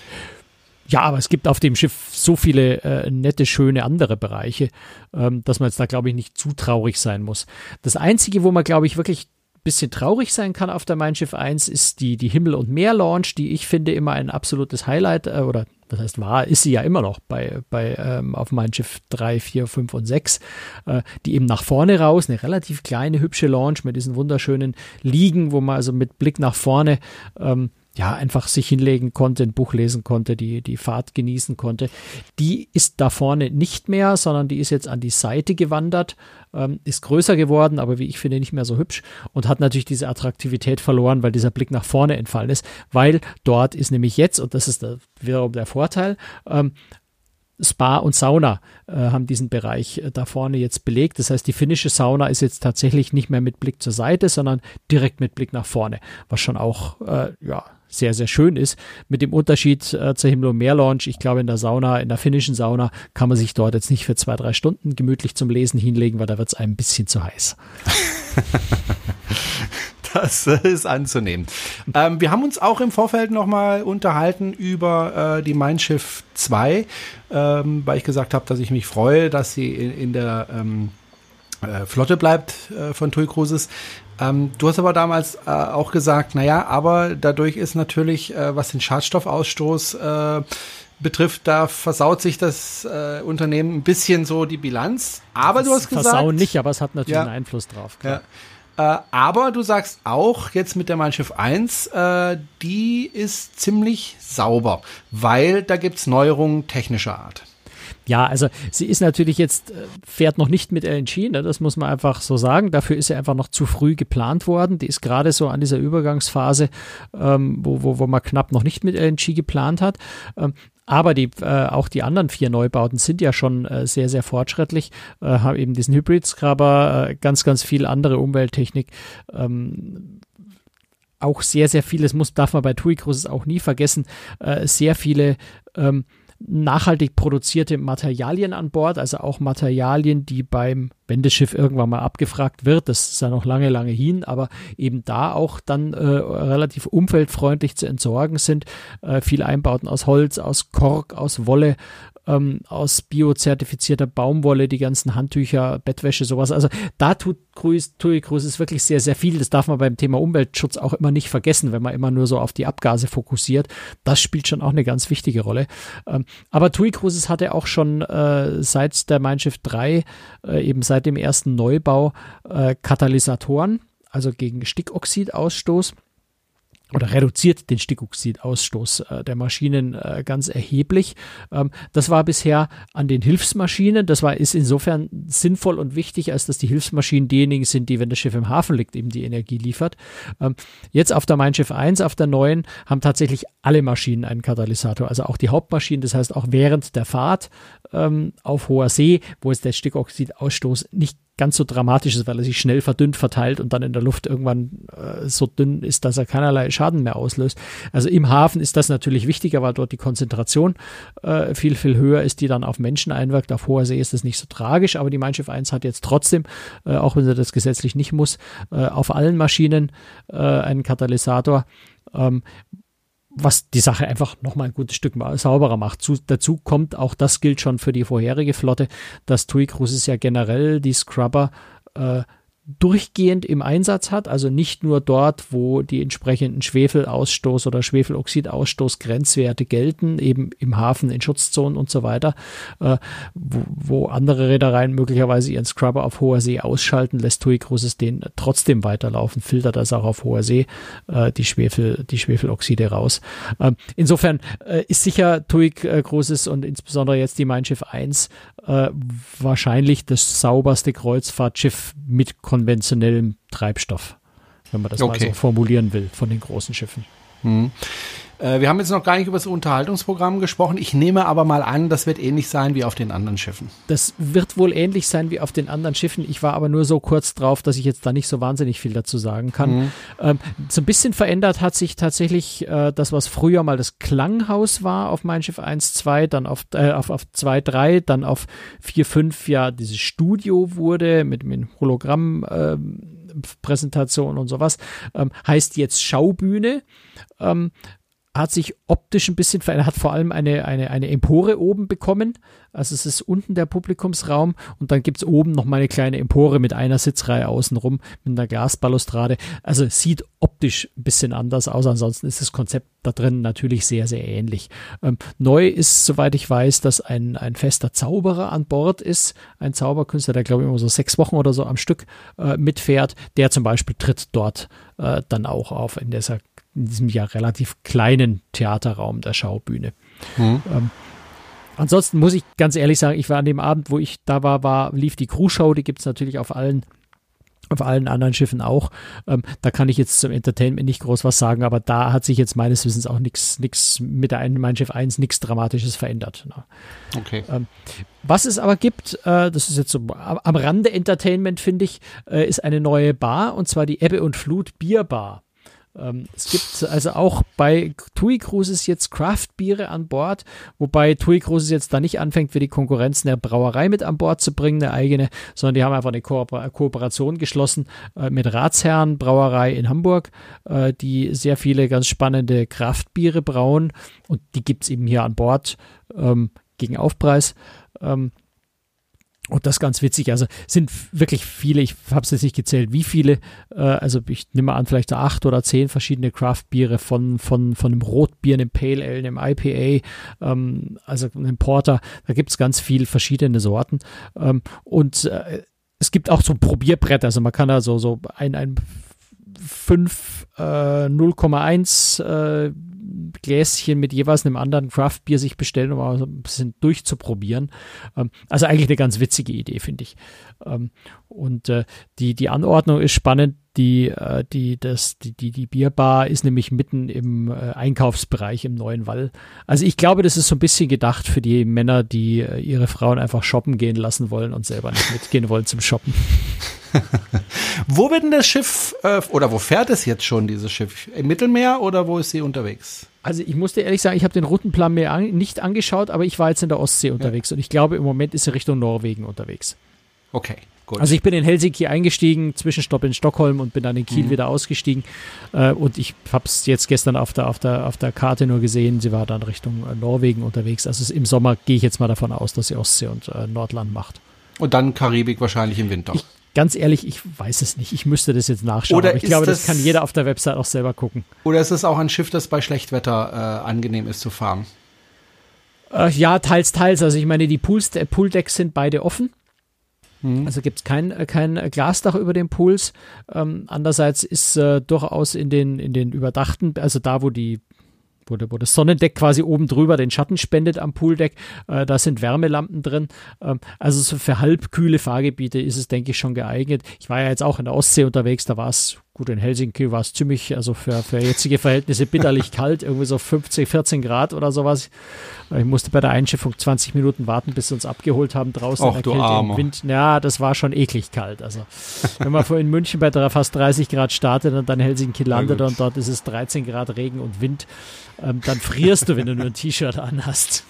Ja, aber es gibt auf dem Schiff so viele äh, nette, schöne andere Bereiche, ähm, dass man jetzt da, glaube ich, nicht zu traurig sein muss. Das Einzige, wo man, glaube ich, wirklich ein bisschen traurig sein kann auf der Mein Schiff eins, ist die, die Himmel- und Meer-Launch, die ich finde immer ein absolutes Highlight, äh, oder das heißt war, ist sie ja immer noch bei, bei ähm, auf Mein Schiff drei, vier, fünf und sechs, äh, die eben nach vorne raus, eine relativ kleine, hübsche Launch mit diesen wunderschönen Liegen, wo man also mit Blick nach vorne ähm, ja, einfach sich hinlegen konnte, ein Buch lesen konnte, die, die Fahrt genießen konnte. Die ist da vorne nicht mehr, sondern die ist jetzt an die Seite gewandert, ähm, ist größer geworden, aber wie ich finde, nicht mehr so hübsch und hat natürlich diese Attraktivität verloren, weil dieser Blick nach vorne entfallen ist, weil dort ist nämlich jetzt, und das ist der, wiederum der Vorteil, ähm, Spa und Sauna äh, haben diesen Bereich äh, da vorne jetzt belegt. Das heißt, die finnische Sauna ist jetzt tatsächlich nicht mehr mit Blick zur Seite, sondern direkt mit Blick nach vorne, was schon auch äh, ja sehr, sehr schön ist. Mit dem Unterschied äh, zur Himmel- und Meer-Lounge. Ich glaube, in der Sauna, in der finnischen Sauna kann man sich dort jetzt nicht für zwei, drei Stunden gemütlich zum Lesen hinlegen, weil da wird es einem ein bisschen zu heiß. Das ist anzunehmen. Ähm, wir haben uns auch im Vorfeld nochmal unterhalten über äh, die Mein Schiff zwei, ähm, weil ich gesagt habe, dass ich mich freue, dass sie in, in der ähm, äh, Flotte bleibt äh, von TUI Cruises. Ähm, du hast aber damals äh, auch gesagt, naja, aber dadurch ist natürlich, äh, was den Schadstoffausstoß äh, betrifft, da versaut sich das äh, Unternehmen ein bisschen so die Bilanz. Aber das du hast gesagt... Versauen nicht, aber es hat natürlich ja, einen Einfluss drauf. Klar. Ja. Äh, aber du sagst auch, jetzt mit der Mein Schiff eins, äh, die ist ziemlich sauber, weil da gibt's Neuerungen technischer Art. Ja, also sie ist natürlich jetzt, fährt noch nicht mit L N G, ne, das muss man einfach so sagen. Dafür ist sie einfach noch zu früh geplant worden. Die ist gerade so an dieser Übergangsphase, ähm, wo, wo, wo man knapp noch nicht mit L N G geplant hat. Ähm, aber die, äh, auch die anderen vier Neubauten sind ja schon äh, sehr, sehr fortschrittlich, äh, haben eben diesen Hybrid-Scrubber, äh, ganz, ganz viel andere Umwelttechnik. Ähm, auch sehr, sehr viel, das muss, darf man bei TUI Cruises auch nie vergessen, äh, sehr viele ähm, nachhaltig produzierte Materialien an Bord, also auch Materialien, die beim, wenn das Schiff irgendwann mal abgefragt wird, das ist ja noch lange, lange hin, aber eben da auch dann äh, relativ umweltfreundlich zu entsorgen sind. Äh, viele Einbauten aus Holz, aus Kork, aus Wolle, ähm, aus biozertifizierter Baumwolle, die ganzen Handtücher, Bettwäsche, sowas. Also da tut Cruise, TUI Cruises wirklich sehr, sehr viel. Das darf man beim Thema Umweltschutz auch immer nicht vergessen, wenn man immer nur so auf die Abgase fokussiert. Das spielt schon auch eine ganz wichtige Rolle. Ähm, aber TUI Cruises hatte auch schon äh, seit der Mein Schiff drei, äh, eben seit dem ersten Neubau, äh, Katalysatoren, also gegen Stickoxidausstoß, oder reduziert den Stickoxidausstoß äh, der Maschinen äh, ganz erheblich. Ähm, das war bisher an den Hilfsmaschinen. Das war, ist insofern sinnvoll und wichtig, als dass die Hilfsmaschinen diejenigen sind, die, wenn das Schiff im Hafen liegt, eben die Energie liefert. Ähm, jetzt auf der Mein Schiff eins, auf der neuen, haben tatsächlich alle Maschinen einen Katalysator, also auch die Hauptmaschinen. Das heißt, auch während der Fahrt ähm, auf hoher See, wo es der Stickoxidausstoß nicht ganz so dramatisch ist, weil er sich schnell verdünnt, verteilt und dann in der Luft irgendwann äh, so dünn ist, dass er keinerlei Schaden mehr auslöst. Also im Hafen ist das natürlich wichtiger, weil dort die Konzentration äh, viel, viel höher ist, die dann auf Menschen einwirkt. Auf hoher See ist das nicht so tragisch, aber die Mein Schiff eins hat jetzt trotzdem, äh, auch wenn sie das gesetzlich nicht muss, äh, auf allen Maschinen äh, einen Katalysator, ähm, was die Sache einfach nochmal ein gutes Stück sauberer macht. Zu, dazu kommt, auch das gilt schon für die vorherige Flotte, dass TUI Cruises ja generell die Scrubber äh, durchgehend im Einsatz hat, also nicht nur dort, wo die entsprechenden Schwefelausstoß oder Schwefeloxidausstoß Grenzwerte gelten, eben im Hafen, in Schutzzonen und so weiter, äh, wo, wo andere Reedereien möglicherweise ihren Scrubber auf hoher See ausschalten, lässt TUI Cruises den trotzdem weiterlaufen, filtert das auch auf hoher See äh, die Schwefel, die Schwefeloxide raus. Ähm, insofern äh, ist sicher TUI Cruises und insbesondere jetzt die Mein Schiff eins äh, wahrscheinlich das sauberste Kreuzfahrtschiff mit konventionellem Treibstoff, wenn man das okay. mal so formulieren will, von den großen Schiffen. Hm. Äh, wir haben jetzt noch gar nicht über das Unterhaltungsprogramm gesprochen. Ich nehme aber mal an, das wird ähnlich sein wie auf den anderen Schiffen. Das wird wohl ähnlich sein wie auf den anderen Schiffen. Ich war aber nur so kurz drauf, dass ich jetzt da nicht so wahnsinnig viel dazu sagen kann. Mhm. Ähm, so ein bisschen verändert hat sich tatsächlich äh, das, was früher mal das Klanghaus war auf Mein Schiff eins, zwei, dann auf, äh, auf, auf zwei, drei, dann auf vier, fünf ja dieses Studio wurde mit, mit Hologramm äh, Präsentation und sowas, ähm, heißt jetzt Schaubühne, ähm, hat sich optisch ein bisschen verändert, hat vor allem eine, eine, eine Empore oben bekommen, also es ist unten der Publikumsraum und dann gibt es oben noch mal eine kleine Empore mit einer Sitzreihe außenrum, mit einer Glasbalustrade, also es sieht optisch ein bisschen anders aus, ansonsten ist das Konzept da drin natürlich sehr, sehr ähnlich. Ähm, neu ist, soweit ich weiß, dass ein, ein fester Zauberer an Bord ist, ein Zauberkünstler, der glaube ich immer so sechs Wochen oder so am Stück äh, mitfährt, der zum Beispiel tritt dort äh, dann auch auf in, dieser, in diesem ja relativ kleinen Theaterraum der Schaubühne. Mhm. Ähm, ansonsten muss ich ganz ehrlich sagen, ich war an dem Abend, wo ich da war, war lief die Crew-Show, die gibt es natürlich auf allen Auf allen anderen Schiffen auch. Ähm, da kann ich jetzt zum Entertainment nicht groß was sagen, aber da hat sich jetzt meines Wissens auch nichts nichts mit der Mein Schiff eins nichts Dramatisches verändert. Ne? Okay. Ähm, was es aber gibt, äh, das ist jetzt so am, am Rande Entertainment, finde ich, äh, ist eine neue Bar, und zwar die Ebbe und Flut Bierbar. Ähm, es gibt also auch bei TUI Cruises jetzt Craft-Biere an Bord, wobei TUI Cruises jetzt da nicht anfängt, für die Konkurrenz eine Brauerei mit an Bord zu bringen, eine eigene, sondern die haben einfach eine Ko- Kooperation geschlossen äh, mit Ratsherren Brauerei in Hamburg, äh, die sehr viele ganz spannende Craft-Biere brauen, und die gibt es eben hier an Bord ähm, gegen Aufpreis. Ähm, Und das ist ganz witzig, also sind wirklich viele, ich habe es jetzt nicht gezählt, wie viele, äh, also ich nehme an, vielleicht so acht oder zehn verschiedene Craft-Biere von, von, von einem Rotbier, einem Pale Ale, einem I P A, ähm, also einem Porter, da gibt es ganz viele verschiedene Sorten, ähm, und äh, es gibt auch so Probierbretter, also man kann da so, so ein, ein fünf äh, null Komma eins äh, Gläschen mit jeweils einem anderen Craft-Bier sich bestellen, um mal so ein bisschen durchzuprobieren. Ähm, also eigentlich eine ganz witzige Idee, finde ich. Ähm, und äh, die, die Anordnung ist spannend. Die, äh, die, das, die, die, die Bierbar ist nämlich mitten im äh, Einkaufsbereich im Neuen Wall. Also ich glaube, das ist so ein bisschen gedacht für die Männer, die äh, ihre Frauen einfach shoppen gehen lassen wollen und selber nicht mitgehen wollen zum Shoppen. Wo wird denn das Schiff, äh, oder wo fährt es jetzt schon, dieses Schiff? Im Mittelmeer oder wo ist sie unterwegs? Also ich muss dir ehrlich sagen, ich habe den Routenplan mir an, nicht angeschaut, aber ich war jetzt in der Ostsee unterwegs, ja. Und ich glaube, im Moment ist sie Richtung Norwegen unterwegs. Okay, gut. Also ich bin in Helsinki eingestiegen, Zwischenstopp in Stockholm, und bin dann in Kiel mhm. wieder ausgestiegen. Äh, und ich habe es jetzt gestern auf der, auf, der, auf der Karte nur gesehen, sie war dann Richtung äh, Norwegen unterwegs. Also im Sommer gehe ich jetzt mal davon aus, dass sie Ostsee und äh, Nordland macht. Und dann Karibik wahrscheinlich im Winter. Ich, Ganz ehrlich, ich weiß es nicht. Ich müsste das jetzt nachschauen. Oder aber ich glaube, das, das kann jeder auf der Website auch selber gucken. Oder ist es auch ein Schiff, das bei Schlechtwetter äh, angenehm ist zu fahren? Äh, ja, teils, teils. Also ich meine, die Pools, äh, Pooldecks sind beide offen. Mhm. Also gibt es kein, äh, kein Glasdach über den Pools. Ähm, andererseits ist äh, durchaus in den, in den überdachten, also da, wo die Wo, wo das Sonnendeck quasi oben drüber den Schatten spendet am Pooldeck. Äh, da sind Wärmelampen drin. Ähm, also so für halbkühle Fahrgebiete ist es, denke ich, schon geeignet. Ich war ja jetzt auch in der Ostsee unterwegs, da war es, gut, in Helsinki war es ziemlich, also für, für jetzige Verhältnisse bitterlich kalt, irgendwie so fünfzehn, vierzehn Grad oder sowas. Ich musste bei der Einschiffung zwanzig Minuten warten, bis sie uns abgeholt haben draußen. Och, du Armer. Im Wind. Ja, das war schon eklig kalt. Also wenn man vorhin in München bei fast dreißig Grad startet und dann Helsinki landet und dort ist es dreizehn Grad Regen und Wind, ähm, dann frierst du, wenn du nur ein T-Shirt anhast.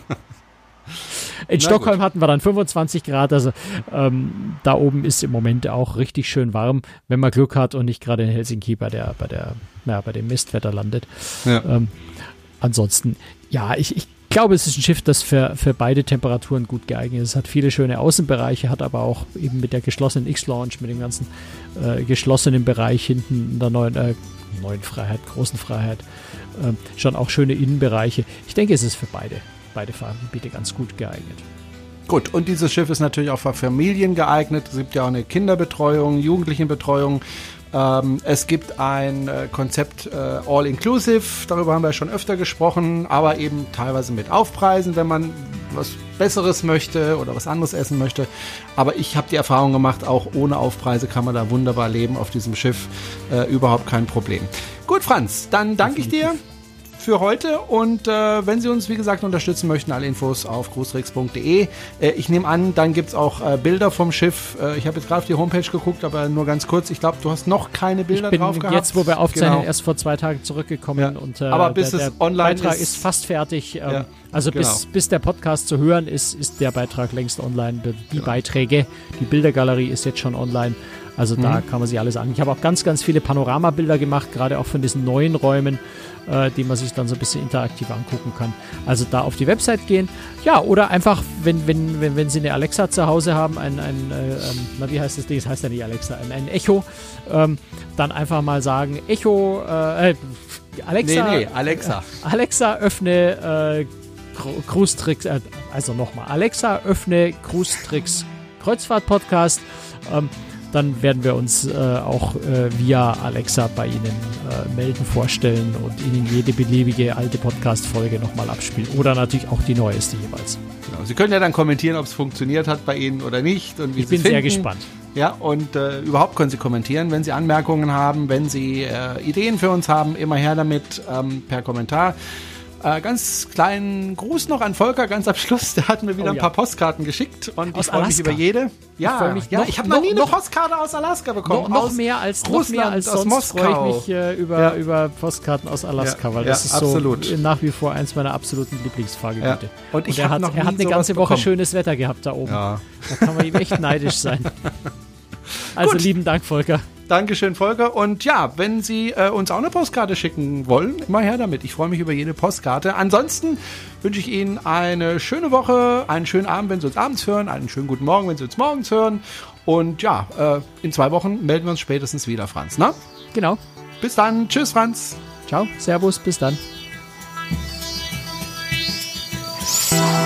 In Na Stockholm gut. hatten wir dann fünfundzwanzig Grad, also ähm, da oben ist im Moment auch richtig schön warm, wenn man Glück hat und nicht gerade in Helsinki bei der, bei der, ja, bei dem Mistwetter landet. Ja. Ähm, ansonsten, ja, ich, ich glaube, es ist ein Schiff, das für, für beide Temperaturen gut geeignet ist. Es hat viele schöne Außenbereiche, hat aber auch eben mit der geschlossenen X-Launch, mit dem ganzen äh, geschlossenen Bereich hinten in der neuen, äh, neuen Freiheit, großen Freiheit, äh, schon auch schöne Innenbereiche. Ich denke, es ist für beide. beide Fahrgebiete ganz gut geeignet. Gut, und dieses Schiff ist natürlich auch für Familien geeignet. Es gibt ja auch eine Kinderbetreuung, Jugendlichenbetreuung. Ähm, es gibt ein äh, Konzept äh, All-Inclusive, darüber haben wir schon öfter gesprochen, aber eben teilweise mit Aufpreisen, wenn man was Besseres möchte oder was anderes essen möchte. Aber ich habe die Erfahrung gemacht, auch ohne Aufpreise kann man da wunderbar leben auf diesem Schiff. Äh, überhaupt kein Problem. Gut, Franz, dann danke ich dir für heute, und äh, wenn Sie uns, wie gesagt, unterstützen möchten, alle Infos auf cruiserix punkt de. Äh, ich nehme an, dann gibt es auch äh, Bilder vom Schiff. Äh, ich habe jetzt gerade auf die Homepage geguckt, aber nur ganz kurz. Ich glaube, du hast noch keine Bilder ich bin drauf gehabt. Jetzt, wo wir aufzeichnen, genau. erst vor zwei Tagen zurückgekommen. Ja. Und, äh, aber bis der, es der online Beitrag ist, ist fast fertig. Ähm, ja, also genau. bis, bis der Podcast zu hören ist, ist der Beitrag längst online. Die genau. Beiträge, die Bildergalerie ist jetzt schon online. Also da mhm. kann man sich alles an. Ich habe auch ganz, ganz viele Panoramabilder gemacht, gerade auch von diesen neuen Räumen, äh, die man sich dann so ein bisschen interaktiv angucken kann. Also da auf die Website gehen. Ja, oder einfach, wenn, wenn, wenn, wenn Sie eine Alexa zu Hause haben, ein, ein äh, ähm, na wie heißt das Ding? Das heißt ja nicht Alexa, ein, ein Echo, ähm, dann einfach mal sagen, Echo, äh, Alexa. Nee, nee, Alexa. Äh, Alexa, öffne äh, Cruise Tricks, äh, also nochmal, Alexa, öffne Cruise Tricks Kreuzfahrt-Podcast. Ähm, dann werden wir uns äh, auch äh, via Alexa bei Ihnen äh, melden, vorstellen und Ihnen jede beliebige alte Podcast-Folge nochmal abspielen. Oder natürlich auch die neueste jeweils. Genau. Sie können ja dann kommentieren, ob es funktioniert hat bei Ihnen oder nicht. Und wie ich bin Sie sehr finden. gespannt. Ja, und äh, überhaupt können Sie kommentieren, wenn Sie Anmerkungen haben, wenn Sie äh, Ideen für uns haben, immer her damit ähm, per Kommentar. Äh, ganz kleinen Gruß noch an Volker, ganz am Schluss. Der hat mir wieder Oh, ein ja. paar Postkarten geschickt und Aus ich freue mich Alaska. über jede. Ja, Ich freu mich ja, noch- ich habe noch noch- nie eine noch- Postkarte aus Alaska bekommen. Noch, noch aus mehr als Russland, noch mehr als aus sonst freue Moskau. ich mich äh, über, Ja. über Postkarten aus Alaska, Ja, weil ja, das ist absolut. so nach wie vor eins meiner absoluten Lieblingsfahrgebiete. Ja. Und ich er hab hat, noch er hat nie eine ganze sowas Woche bekommen. schönes Wetter gehabt da oben. Ja. Da kann man ihm echt neidisch sein. Also Gut. lieben Dank, Volker. Dankeschön, Volker. Und ja, wenn Sie äh, uns auch eine Postkarte schicken wollen, immer her damit. Ich freue mich über jede Postkarte. Ansonsten wünsche ich Ihnen eine schöne Woche, einen schönen Abend, wenn Sie uns abends hören, einen schönen guten Morgen, wenn Sie uns morgens hören. Und ja, äh, in zwei Wochen melden wir uns spätestens wieder, Franz. Na? Genau. Bis dann. Tschüss, Franz. Ciao, Servus, bis dann.